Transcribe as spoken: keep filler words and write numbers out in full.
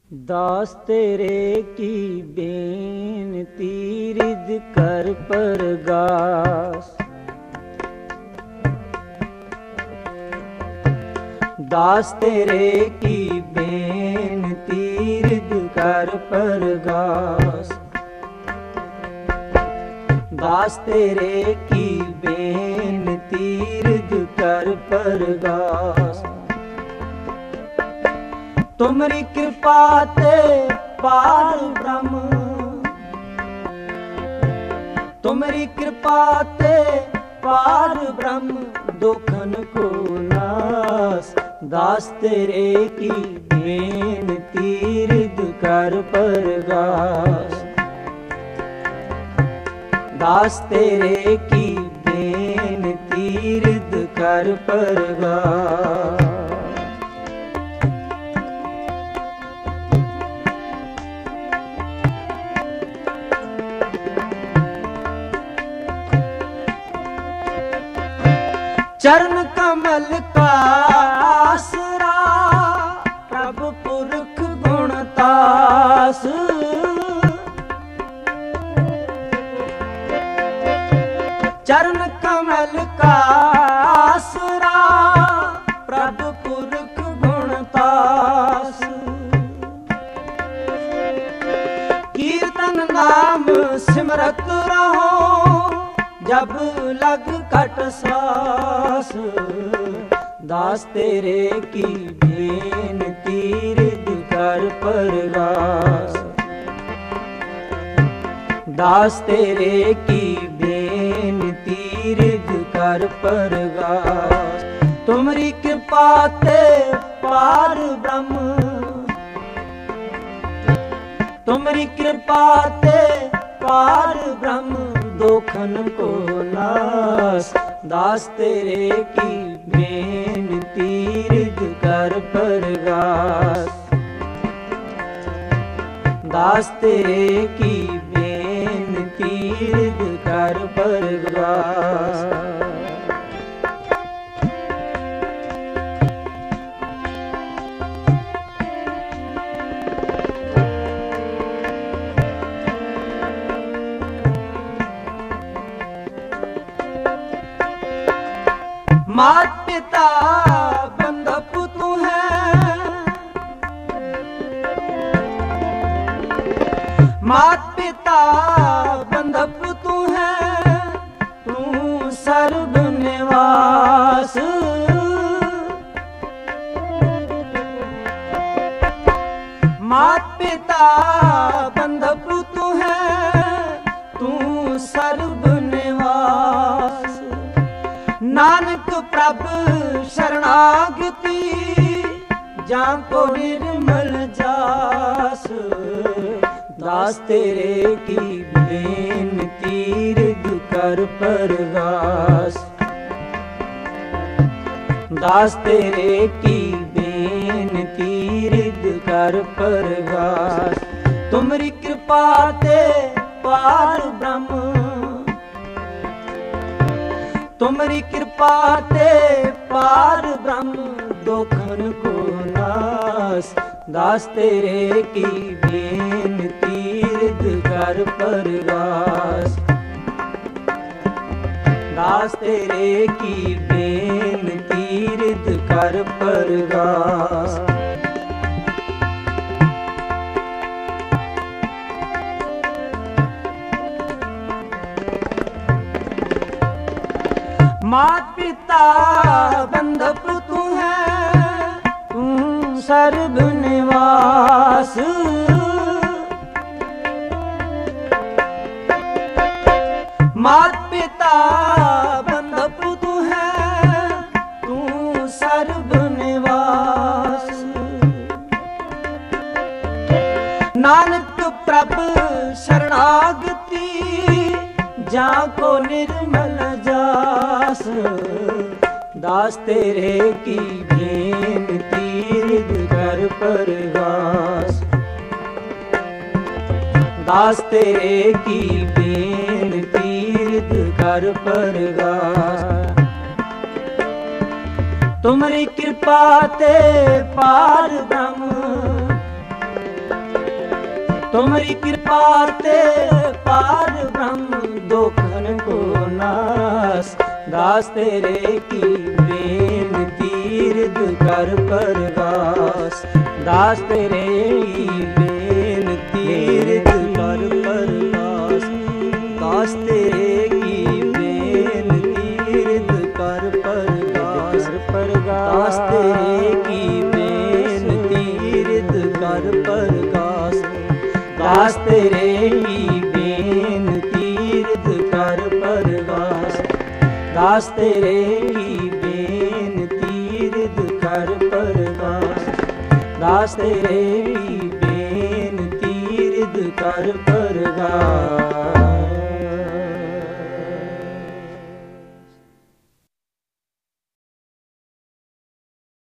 दास तेरे की बेनती रिद कर परगास। दास तेरे की बेनती रिद कर परगास। दास तेरे की बेनती रिद कर परगास। तुमरी कृपा ते पार ब्रह्म, तुमरी कृपा ते पार ब्रह्म दुखन को नास। दास तेरे की बेनती रिद कर परगास। दास तेरे की बेनती रिद कर परगास। चरण कमल का आसरा प्रभु पुरख गुणतास। चरण कमल का आसरा प्रभु पुरख गुणतास। कीर्तन नाम सिमरत रहो जब लग कट सास। दास तेरे की बेनती रिद कर परगास। दास तेरे की बेनती रिद कर परगास। तुमरी कृपा ते पार ब्रह्म, तुमरी कृपा ते पार ब्रह्म दोखन को नास। दास तेरे की बेनती रिद कर परगास। दास तेरे की बेनती रिद कर परगास। मात पिता बंधप तू है, मात पिता बंधप तू है, तू सर्व निवास। मात पिता बंधप तू है, तू सर्व निवास। नानक प्रभु शरणागति जाको निर्मल जास। दास तेरे की बेनती रिद कर परगास। दास तेरे की बेनती रिद कर परगास। तुमरी कृपा ते पार ब्रह्म, तुमरी कृपा ते पार ब्रह्म दोखन को नास। दास तेरे की बेनती रिद कर परगास। दास तेरे की बेनती रिद कर परगास। मात पिता बंधप तू है, तू सर्व निवास। मात पिता बंधप तू है, तू सर्व निवास। नानक प्रभु शरणागति जाको निर्मल जास। दास तेरे की बेनती रिद कर परगास। दास तेरे की बेनती रिद कर परगास। तुमरी कृपा ते पार ब्रह्म, ਤੁਮਰੀ ਕਿਰਪਾ ਤੇ ਪਾਰ ਬ੍ਰਹਮ ਦੁਖਨ ਕੋ ਨਾਸ। ਦਾਸ ਤੇਰੇ ਕੀ ਬੇਨਤੀ ਰਿਦ ਕਰ ਪਰਗਾਸ। ਦਾਸ ਤੇਰੇ ਕੀ ਬੇਨਤੀ ਰਿਦ ਕਰ ਪਰਗਾਸ। ਦਾਸ ਤੇਰੇ ਕੀ ਬੇਨਤੀ ਰਿਦ ਕਰ ਪਰਗਾਸ। ਦਾਸ ਤੇਰੇ ਕੀ ਬੇਨਤੀ ਰਿਦ ਕਰ ਪਰਗਾਸ। ਦਾਸ ਤੇਰੇ ਕੀ ਬੇਨਤੀ ਰਿਦ ਕਰ ਪਰਗਾਸ। ਦਾਸ ਤੇਰੇ ਕੀ ਬੇਨਤੀ ਰਿਦ ਕਰ ਪਰਗਾਸ। ਦਾਸ ਤੇਰੇ ਕੀ ਬੇਨਤੀ ਰਿਦ ਕਰ ਪਰਗਾਸ।